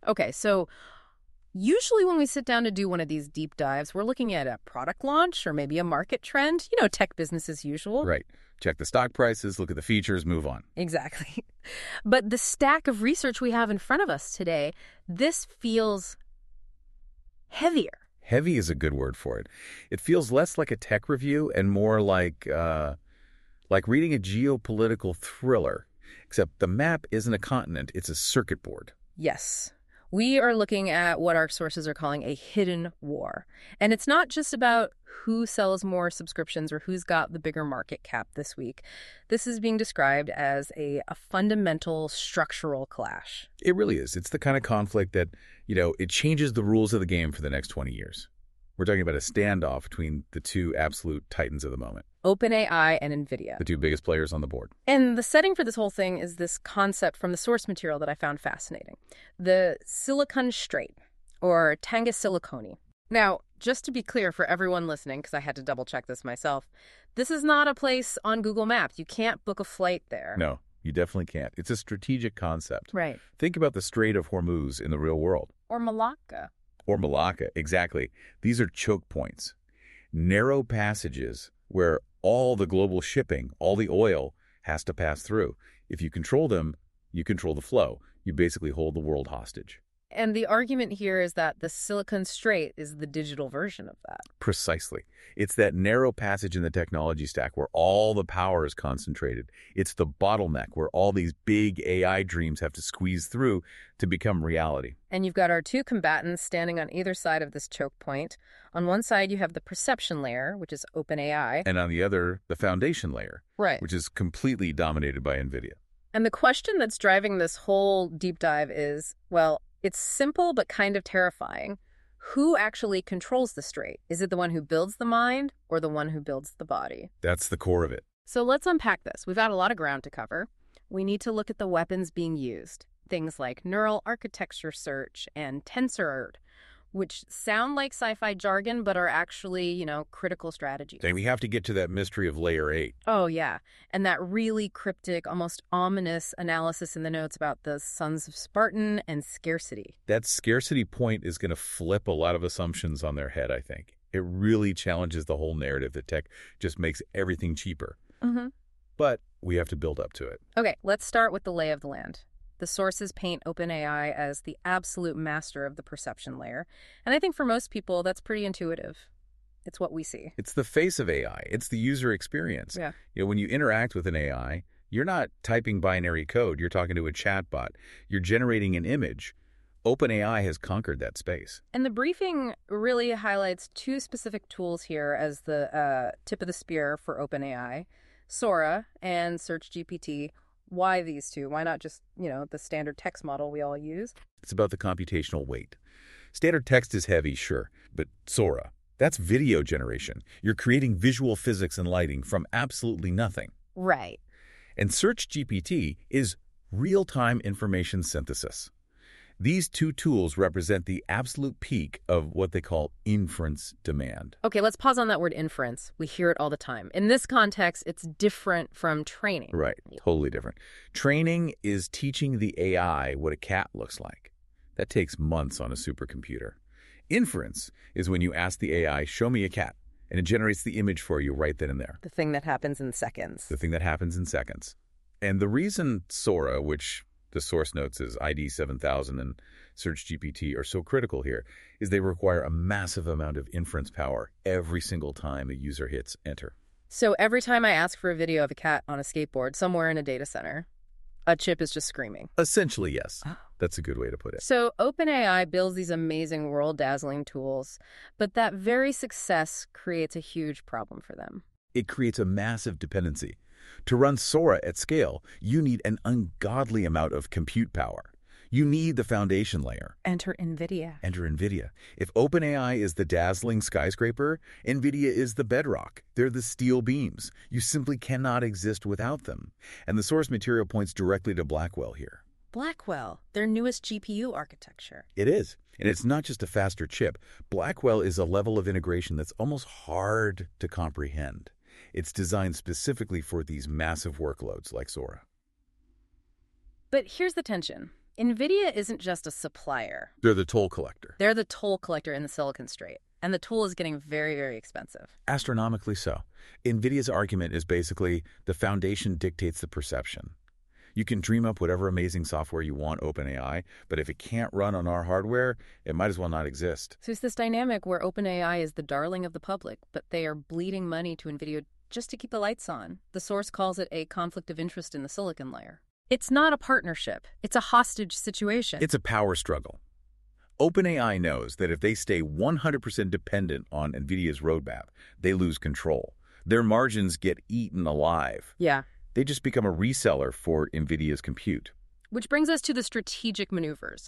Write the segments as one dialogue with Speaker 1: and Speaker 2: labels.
Speaker 1: Okay, so usually when we sit down to do one of these deep dives, we're looking at a product launch or maybe a market trend, tech business as usual.
Speaker 2: Right. Check the stock prices, look at the features, move on.
Speaker 1: Exactly. But the stack of research we have in front of us today, this feels heavier.
Speaker 2: Heavy is a good word for it. It feels less like a tech review and more like reading a geopolitical thriller, except the map isn't a continent, it's a circuit board.
Speaker 1: Yes. We are looking at what our sources are calling a hidden war. And it's not just about who sells more subscriptions or who's got the bigger market cap this week. This is being described as a fundamental structural clash.
Speaker 2: It really is. It's the kind of conflict that, it changes the rules of the game for the next 20 years. We're talking about a standoff between the two absolute titans of the moment.
Speaker 1: OpenAI and NVIDIA.
Speaker 2: The two biggest players on the board.
Speaker 1: And the setting for this whole thing is this concept from the source material that I found fascinating. The Silicon Strait, or Tangassilicone. Now, just to be clear for everyone listening, because I had to double check this myself, this is not a place on Google Maps. You can't book a flight there.
Speaker 2: No, you definitely can't. It's a strategic concept.
Speaker 1: Right.
Speaker 2: Think about the Strait of Hormuz in the real world.
Speaker 1: Or Malacca.
Speaker 2: Or Malacca, exactly. These are choke points. Narrow passages where all the global shipping, all the oil, has to pass through. If you control them, you control the flow. You basically hold the world hostage.
Speaker 1: And the argument here is that the Silicon Strait is the digital version of that.
Speaker 2: Precisely. It's that narrow passage in the technology stack where all the power is concentrated. It's the bottleneck where all these big AI dreams have to squeeze through to become reality.
Speaker 1: And you've got our two combatants standing on either side of this choke point. On one side, you have the perception layer, which is OpenAI.
Speaker 2: And on the other, the foundation layer,
Speaker 1: right,
Speaker 2: which is completely dominated by NVIDIA.
Speaker 1: And the question that's driving this whole deep dive is, well, it's simple but kind of terrifying. Who actually controls the strait? Is it the one who builds the mind or the one who builds the body?
Speaker 2: That's the core of it.
Speaker 1: So let's unpack this. We've got a lot of ground to cover. We need to look at the weapons being used. Things like neural architecture search and TensorERT, which sound like sci-fi jargon but are actually, critical strategies.
Speaker 2: And we have to get to that mystery of layer 8.
Speaker 1: Oh, yeah. And that really cryptic, almost ominous analysis in the notes about the sons of Spartan and scarcity.
Speaker 2: That scarcity point is going to flip a lot of assumptions on their head, I think. It really challenges the whole narrative that tech just makes everything cheaper.
Speaker 1: Mm-hmm.
Speaker 2: But we have to build up to it.
Speaker 1: Okay, let's start with the lay of the land. The sources paint OpenAI as the absolute master of the perception layer. And I think for most people, that's pretty intuitive. It's what we see.
Speaker 2: It's the face of AI. It's the user experience.
Speaker 1: Yeah.
Speaker 2: When you interact with an AI, you're not typing binary code. You're talking to a chatbot. You're generating an image. OpenAI has conquered that space.
Speaker 1: And the briefing really highlights two specific tools here as the tip of the spear for OpenAI, Sora and SearchGPT. Why these two? Why not just, the standard text model we all use?
Speaker 2: It's about the computational weight. Standard text is heavy, sure, but Sora, that's video generation. You're creating visual physics and lighting from absolutely nothing.
Speaker 1: Right.
Speaker 2: And SearchGPT is real-time information synthesis. These two tools represent the absolute peak of what they call inference demand.
Speaker 1: Okay, let's pause on that word inference. We hear it all the time. In this context, it's different from training.
Speaker 2: Right, totally different. Training is teaching the AI what a cat looks like. That takes months on a supercomputer. Inference is when you ask the AI, show me a cat, and it generates the image for you right then and there.
Speaker 1: The thing that happens in seconds.
Speaker 2: The thing that happens in seconds. And the reason Sora, which the source notes is ID 7000 and SearchGPT, are so critical here is they require a massive amount of inference power every single time a user hits enter.
Speaker 1: So every time I ask for a video of a cat on a skateboard somewhere in a data center, a chip is just screaming.
Speaker 2: Essentially, yes. That's a good way to put it.
Speaker 1: So OpenAI builds these amazing world-dazzling tools, but that very success creates a huge problem for them.
Speaker 2: It creates a massive dependency. To run Sora at scale, you need an ungodly amount of compute power. You need the foundation layer.
Speaker 1: Enter NVIDIA.
Speaker 2: Enter NVIDIA. If OpenAI is the dazzling skyscraper, NVIDIA is the bedrock. They're the steel beams. You simply cannot exist without them. And the source material points directly to Blackwell here.
Speaker 1: Blackwell, their newest GPU architecture.
Speaker 2: It is. And it's not just a faster chip. Blackwell is a level of integration that's almost hard to comprehend. It's designed specifically for these massive workloads like Sora.
Speaker 1: But here's the tension. NVIDIA isn't just a supplier.
Speaker 2: They're the toll collector.
Speaker 1: They're the toll collector in the Silicon Strait. And the toll is getting very, very expensive.
Speaker 2: Astronomically so. NVIDIA's argument is basically the foundation dictates the perception. You can dream up whatever amazing software you want, OpenAI, but if it can't run on our hardware, it might as well not exist.
Speaker 1: So it's this dynamic where OpenAI is the darling of the public, but they are bleeding money to NVIDIA just to keep the lights on. The source calls it a conflict of interest in the silicon layer. It's not a partnership. It's a hostage situation.
Speaker 2: It's a power struggle. OpenAI knows that if they stay 100% dependent on NVIDIA's roadmap, they lose control. Their margins get eaten alive.
Speaker 1: Yeah.
Speaker 2: They just become a reseller for NVIDIA's compute.
Speaker 1: Which brings us to the strategic maneuvers.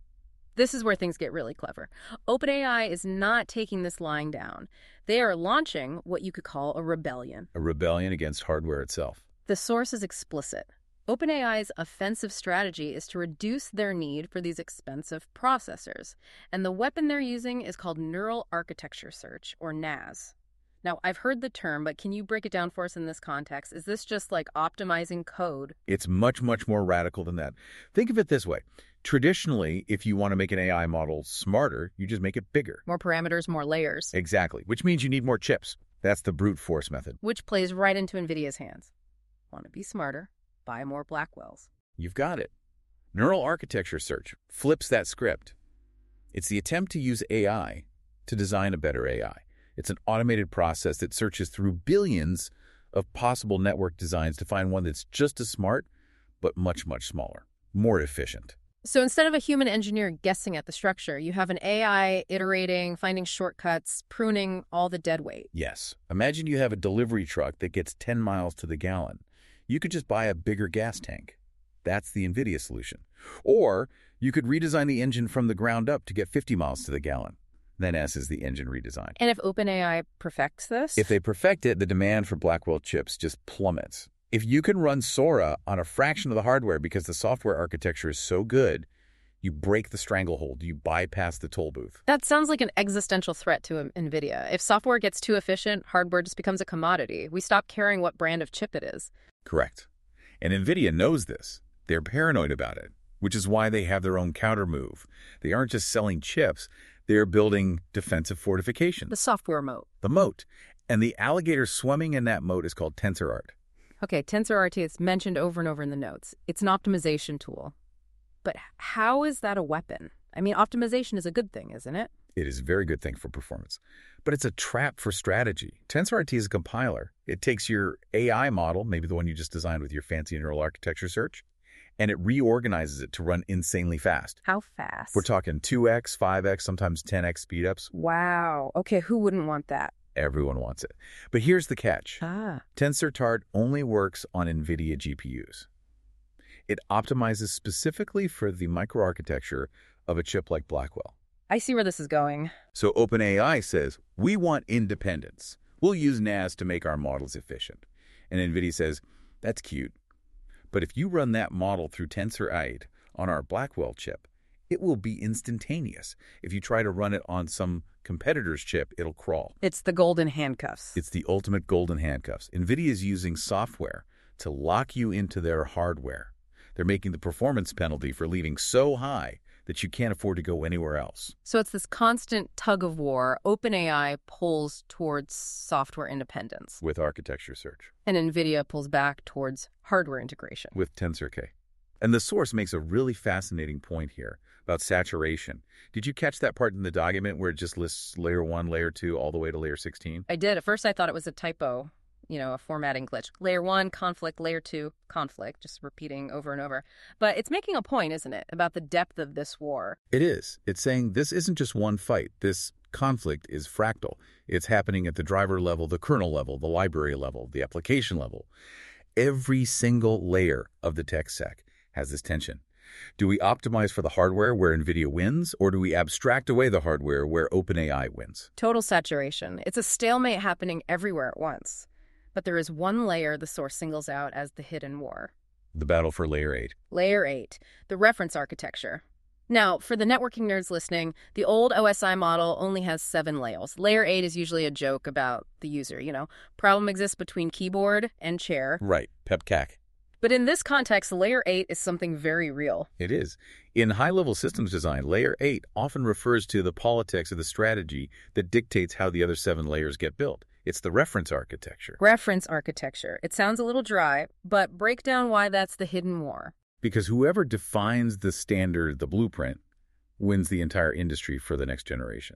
Speaker 1: This is where things get really clever. OpenAI is not taking this lying down. They are launching what you could call a rebellion.
Speaker 2: A rebellion against hardware itself.
Speaker 1: The source is explicit. OpenAI's offensive strategy is to reduce their need for these expensive processors. And the weapon they're using is called Neural Architecture Search, or NAS. Now, I've heard the term, but can you break it down for us in this context? Is this just like optimizing code?
Speaker 2: It's much, much more radical than that. Think of it this way. Traditionally, if you want to make an AI model smarter, you just make it bigger.
Speaker 1: More parameters, more layers.
Speaker 2: Exactly, which means you need more chips. That's the brute force method.
Speaker 1: Which plays right into NVIDIA's hands. Want to be smarter? Buy more Blackwells.
Speaker 2: You've got it. Neural Architecture Search flips that script. It's the attempt to use AI to design a better AI. It's an automated process that searches through billions of possible network designs to find one that's just as smart, but much, much smaller, more efficient.
Speaker 1: So instead of a human engineer guessing at the structure, you have an AI iterating, finding shortcuts, pruning all the dead weight.
Speaker 2: Yes. Imagine you have a delivery truck that gets 10 miles to the gallon. You could just buy a bigger gas tank. That's the NVIDIA solution. Or you could redesign the engine from the ground up to get 50 miles to the gallon. Then S is the engine redesign.
Speaker 1: And if OpenAI perfects this?
Speaker 2: If they perfect it, the demand for Blackwell chips just plummets. If you can run Sora on a fraction of the hardware because the software architecture is so good, you break the stranglehold, you bypass the toll booth.
Speaker 1: That sounds like an existential threat to NVIDIA. If software gets too efficient, hardware just becomes a commodity. We stop caring what brand of chip it is.
Speaker 2: Correct. And NVIDIA knows this. They're paranoid about it, which is why they have their own counter move. They aren't just selling chips. They're building defensive fortifications.
Speaker 1: The software moat.
Speaker 2: The moat. And the alligator swimming in that moat is called TensorRT.
Speaker 1: Okay, TensorRT is mentioned over and over in the notes. It's an optimization tool. But how is that a weapon? I mean, optimization is a good thing, isn't it?
Speaker 2: It is a very good thing for performance. But it's a trap for strategy. TensorRT is a compiler. It takes your AI model, maybe the one you just designed with your fancy neural architecture search, and it reorganizes it to run insanely fast.
Speaker 1: How fast?
Speaker 2: We're talking 2x, 5x, sometimes 10x speedups.
Speaker 1: Wow. Okay, who wouldn't want that?
Speaker 2: Everyone wants it. But here's the catch.
Speaker 1: Ah.
Speaker 2: TensorRT only works on NVIDIA GPUs. It optimizes specifically for the microarchitecture of a chip like Blackwell.
Speaker 1: I see where this is going.
Speaker 2: So OpenAI says, we want independence. We'll use NAS to make our models efficient. And NVIDIA says, that's cute. But if you run that model through TensorRT on our Blackwell chip, it will be instantaneous. If you try to run it on some competitor's chip, it'll crawl.
Speaker 1: It's the golden handcuffs.
Speaker 2: It's the ultimate golden handcuffs. NVIDIA is using software to lock you into their hardware. They're making the performance penalty for leaving so high that you can't afford to go anywhere else.
Speaker 1: So it's this constant tug of war. OpenAI pulls towards software independence.
Speaker 2: With architecture search.
Speaker 1: And NVIDIA pulls back towards hardware integration.
Speaker 2: With TensorK. And the source makes a really fascinating point here about saturation. Did you catch that part in the document where it just lists layer 1, layer 2, all the way to layer 16?
Speaker 1: I did. At first I thought it was a typo. A formatting glitch. Layer 1, conflict. Layer 2, conflict. Just repeating over and over. But it's making a point, isn't it, about the depth of this war?
Speaker 2: It is. It's saying this isn't just one fight. This conflict is fractal. It's happening at the driver level, the kernel level, the library level, the application level. Every single layer of the tech stack has this tension. Do we optimize for the hardware where NVIDIA wins, or do we abstract away the hardware where OpenAI wins?
Speaker 1: Total saturation. It's a stalemate happening everywhere at once. But there is one layer the source singles out as the hidden war.
Speaker 2: The battle for layer 8.
Speaker 1: Layer 8, the reference architecture. Now, for the networking nerds listening, the old OSI model only has 7 layers. Layer 8 is usually a joke about the user, Problem exists between keyboard and chair.
Speaker 2: Right, PEPCAC.
Speaker 1: But in this context, Layer 8 is something very real.
Speaker 2: It is. In high-level systems design, Layer 8 often refers to the politics or the strategy that dictates how the other 7 layers get built. It's the reference architecture.
Speaker 1: Reference architecture. It sounds a little dry, but break down why that's the hidden war.
Speaker 2: Because whoever defines the standard, the blueprint, wins the entire industry for the next generation.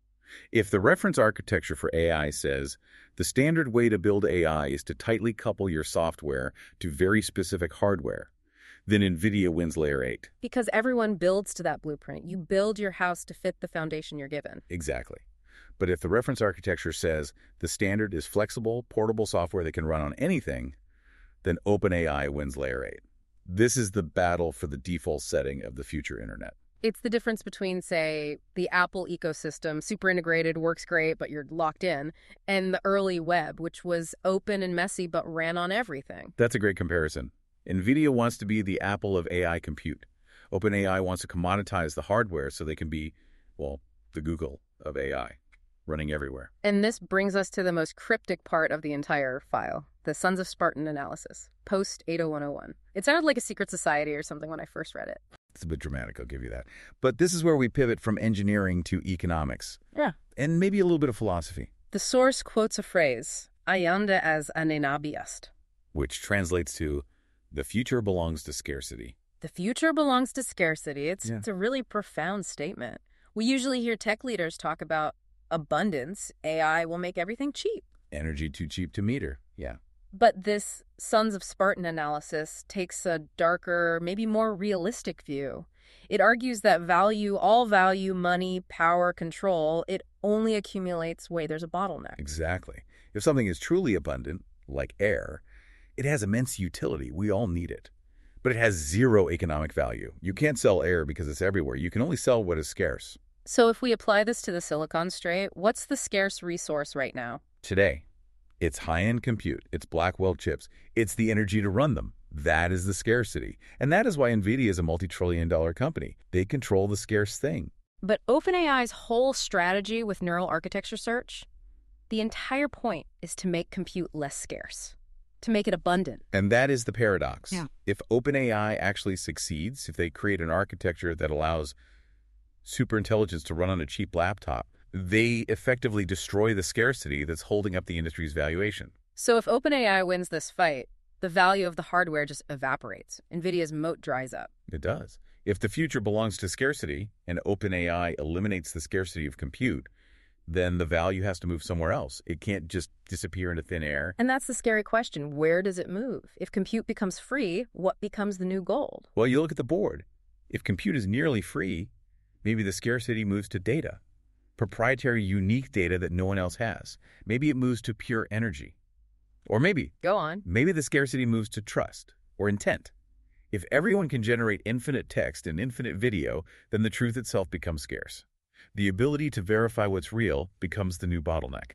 Speaker 2: If the reference architecture for AI says the standard way to build AI is to tightly couple your software to very specific hardware, then NVIDIA wins Layer 8.
Speaker 1: Because everyone builds to that blueprint. You build your house to fit the foundation you're given.
Speaker 2: Exactly. But if the reference architecture says the standard is flexible, portable software that can run on anything, then OpenAI wins Layer 8. This is the battle for the default setting of the future internet.
Speaker 1: It's the difference between, say, the Apple ecosystem, super integrated, works great, but you're locked in, and the early web, which was open and messy but ran on everything.
Speaker 2: That's a great comparison. NVIDIA wants to be the Apple of AI compute. OpenAI wants to commoditize the hardware so they can be, well, the Google of AI, running everywhere.
Speaker 1: And this brings us to the most cryptic part of the entire file, the Sons of Spartan analysis, post-80101. It sounded like a secret society or something when I first read it.
Speaker 2: It's a bit dramatic, I'll give you that. But this is where we pivot from engineering to economics.
Speaker 1: Yeah.
Speaker 2: And maybe a little bit of philosophy.
Speaker 1: The source quotes a phrase, ayanda as anenabiast,
Speaker 2: which translates to, the future belongs to scarcity.
Speaker 1: The future belongs to scarcity. It's a really profound statement. We usually hear tech leaders talk about abundance. AI will make everything cheap.
Speaker 2: Energy too cheap to meter, yeah.
Speaker 1: But this Sons of Spartan analysis takes a darker, maybe more realistic view. It argues that all value, money, power, control, it only accumulates where there's a bottleneck.
Speaker 2: Exactly. If something is truly abundant, like air, it has immense utility. We all need it. But it has zero economic value. You can't sell air because it's everywhere. You can only sell what is scarce.
Speaker 1: So if we apply this to the Silicon Strait, what's the scarce resource right now?
Speaker 2: Today, it's high-end compute. It's Blackwell chips. It's the energy to run them. That is the scarcity. And that is why NVIDIA is a multi-trillion-dollar company. They control the scarce thing.
Speaker 1: But OpenAI's whole strategy with neural architecture search, the entire point is to make compute less scarce, to make it abundant.
Speaker 2: And that is the paradox.
Speaker 1: Yeah.
Speaker 2: If OpenAI actually succeeds, if they create an architecture that allows superintelligence to run on a cheap laptop, they effectively destroy the scarcity that's holding up the industry's valuation.
Speaker 1: So if OpenAI wins this fight, the value of the hardware just evaporates. NVIDIA's moat dries up.
Speaker 2: It does. If the future belongs to scarcity and OpenAI eliminates the scarcity of compute, then the value has to move somewhere else. It can't just disappear into thin air.
Speaker 1: And that's the scary question. Where does it move? If compute becomes free, what becomes the new gold?
Speaker 2: Well, you look at the board. If compute is nearly free, maybe the scarcity moves to data. Proprietary, unique data that no one else has. Maybe it moves to pure energy. Or maybe the scarcity moves to trust or intent. If everyone can generate infinite text and infinite video, then the truth itself becomes scarce. The ability to verify what's real becomes the new bottleneck.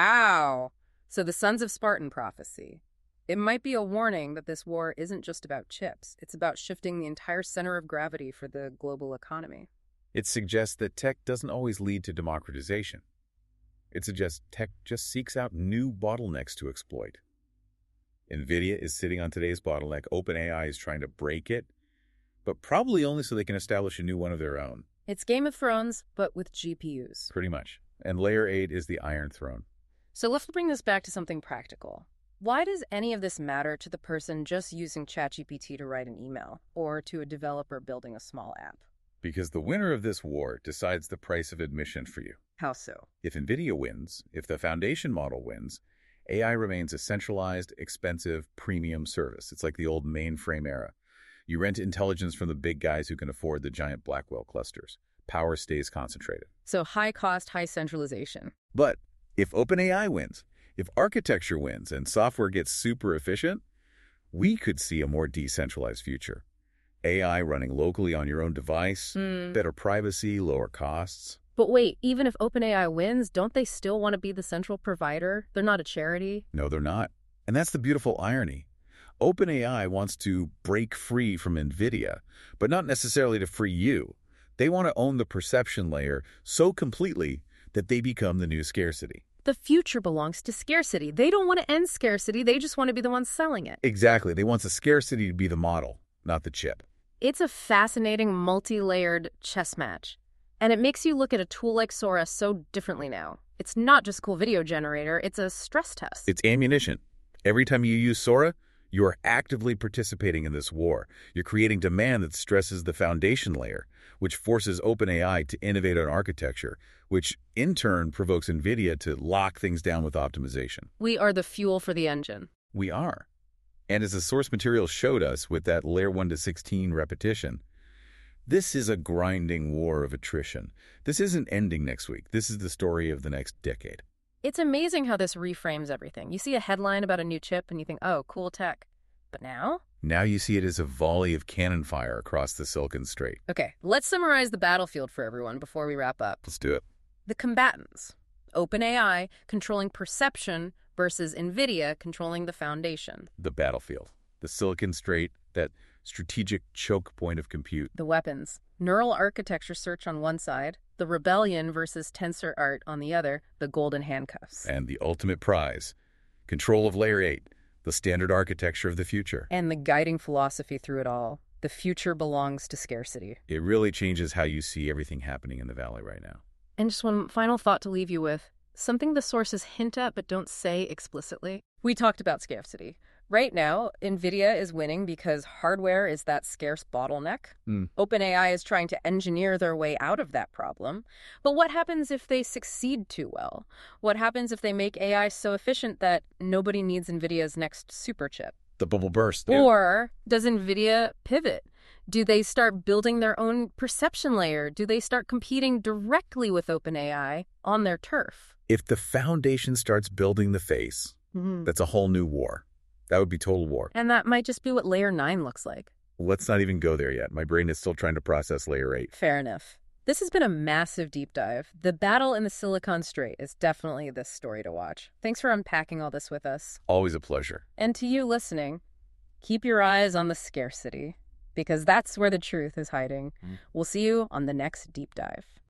Speaker 1: Wow. So the Sons of Spartan prophecy. It might be a warning that this war isn't just about chips. It's about shifting the entire center of gravity for the global economy.
Speaker 2: It suggests that tech doesn't always lead to democratization. It suggests tech just seeks out new bottlenecks to exploit. NVIDIA is sitting on today's bottleneck. OpenAI is trying to break it, but probably only so they can establish a new one of their own.
Speaker 1: It's Game of Thrones, but with GPUs.
Speaker 2: Pretty much. And Layer 8 is the Iron Throne.
Speaker 1: So let's bring this back to something practical. Why does any of this matter to the person just using ChatGPT to write an email, or to a developer building a small app?
Speaker 2: Because the winner of this war decides the price of admission for you.
Speaker 1: How so?
Speaker 2: If NVIDIA wins, if the foundation model wins, AI remains a centralized, expensive, premium service. It's like the old mainframe era. You rent intelligence from the big guys who can afford the giant Blackwell clusters. Power stays concentrated.
Speaker 1: So high cost, high centralization.
Speaker 2: But if OpenAI wins, if architecture wins and software gets super efficient, we could see a more decentralized future. AI running locally on your own device, better privacy, lower costs.
Speaker 1: But wait, even if OpenAI wins, don't they still want to be the central provider? They're not a charity?
Speaker 2: No, they're not. And that's the beautiful irony. OpenAI wants to break free from NVIDIA, but not necessarily to free you. They want to own the perception layer so completely that they become the new scarcity.
Speaker 1: The future belongs to scarcity. They don't want to end scarcity. They just want to be the ones selling it.
Speaker 2: Exactly. They want the scarcity to be the model, not the chip.
Speaker 1: It's a fascinating, multi-layered chess match. And it makes you look at a tool like Sora so differently now. It's not just a cool video generator, it's a stress test.
Speaker 2: It's ammunition. Every time you use Sora, you are actively participating in this war. You're creating demand that stresses the foundation layer, which forces OpenAI to innovate on architecture, which in turn provokes NVIDIA to lock things down with optimization.
Speaker 1: We are the fuel for the engine.
Speaker 2: We are. And as the source material showed us with that layer 1 to 16 repetition, this is a grinding war of attrition. This isn't ending next week. This is the story of the next decade.
Speaker 1: It's amazing how this reframes everything. You see a headline about a new chip and you think, oh, cool tech. But now?
Speaker 2: Now you see it as a volley of cannon fire across the Silicon Strait.
Speaker 1: Okay, let's summarize the battlefield for everyone before we wrap up.
Speaker 2: Let's do it.
Speaker 1: The combatants. OpenAI controlling perception versus NVIDIA controlling the foundation.
Speaker 2: The battlefield. The Silicon Strait, that strategic choke point of compute.
Speaker 1: The weapons. Neural architecture search on one side, the rebellion versus TensorArt on the other, the golden handcuffs.
Speaker 2: And the ultimate prize, control of Layer 8, the standard architecture of the future.
Speaker 1: And the guiding philosophy through it all, the future belongs to scarcity.
Speaker 2: It really changes how you see everything happening in the Valley right now.
Speaker 1: And just one final thought to leave you with, something the sources hint at but don't say explicitly. We talked about scarcity. Right now, NVIDIA is winning because hardware is that scarce bottleneck. OpenAI is trying to engineer their way out of that problem. But what happens if they succeed too well? What happens if they make AI so efficient that nobody needs NVIDIA's next super chip?
Speaker 2: The bubble burst.
Speaker 1: Or does NVIDIA pivot? Do they start building their own perception layer? Do they start competing directly with OpenAI on their turf?
Speaker 2: If the foundation starts building the face, that's a whole new war. That would be total war.
Speaker 1: And that might just be what Layer 9 looks like.
Speaker 2: Let's not even go there yet. My brain is still trying to process Layer 8.
Speaker 1: Fair enough. This has been a massive deep dive. The battle in the Silicon Strait is definitely this story to watch. Thanks for unpacking all this with us.
Speaker 2: Always a pleasure.
Speaker 1: And to you listening, keep your eyes on the scarcity, because that's where the truth is hiding. We'll see you on the next deep dive.